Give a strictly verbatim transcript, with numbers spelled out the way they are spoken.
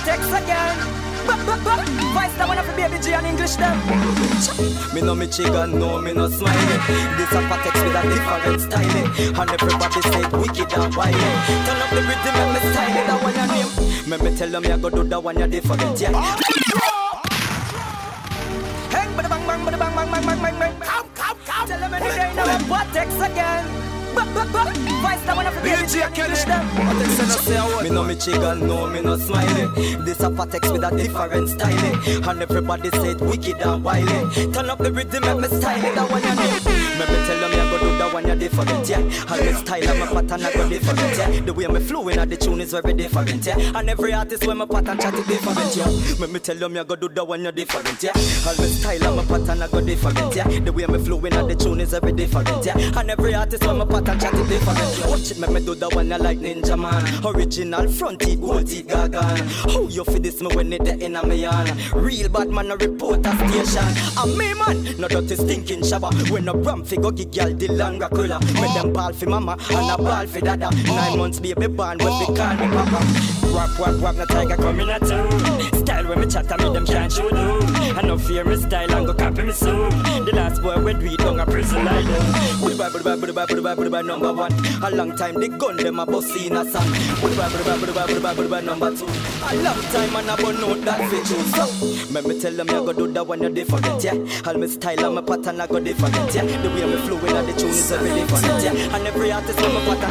text again. Vice that one of the baby G and English them. Me no me chicken, no me no smiley. This a text with a different style. And everybody say wicked and wily. Turn up the rhythm and me style it. That one your name. Me me tell them you go do that one you different, yeah. Hang bada bang bang bada bang bang bang bang bang bang. Come come come. Tell them any day now. What text again? Vice that one of the baby G and English them. Me no me chicken, no me no smiley. This a text with a different style. And everybody say wicked and wily. Turn up the rhythm and me style it. That one your name. Me me tell them you go do that one you different, yeah. And the style of my pattern I go different, yeah. The way me flowing at the tune is very different, yeah. And every artist when my pattern chat is different, yeah. Me me tell them you go do that one you different, yeah. And the style of my pattern I go different, yeah. The way me flowing at the tune is very different, yeah. And every artist when my pattern chat is different, yeah. Watch it, me me do that one you like Ninja Man. Original front teeth, gold teeth, gagan. How you feel this me when it in a me on? Real bad man a reporter station. And me man, no dirty stinking shabba. When a ram fi go gi gyal the longer cooler. Me them ball fi mama and a ball fi dada. Nine months baby born when they call me papa. Wap wap wap, no tiger coming at two. Style when me chat and me them can't show no. I no fear me style and go copy me soon. The last boy when we down a prison like them. Buddha buddha buddha buddha buddha buddha number one. A long time they gun them a bust in a song. Buddha buddha buddha buddha buddha number two. A long time and I burn out that fi choose. So me me tell them you go do that one you different, yeah. All me style and my pattern I go different, yeah. The way me flowing at the tune is very different, yeah. And every artist when my pattern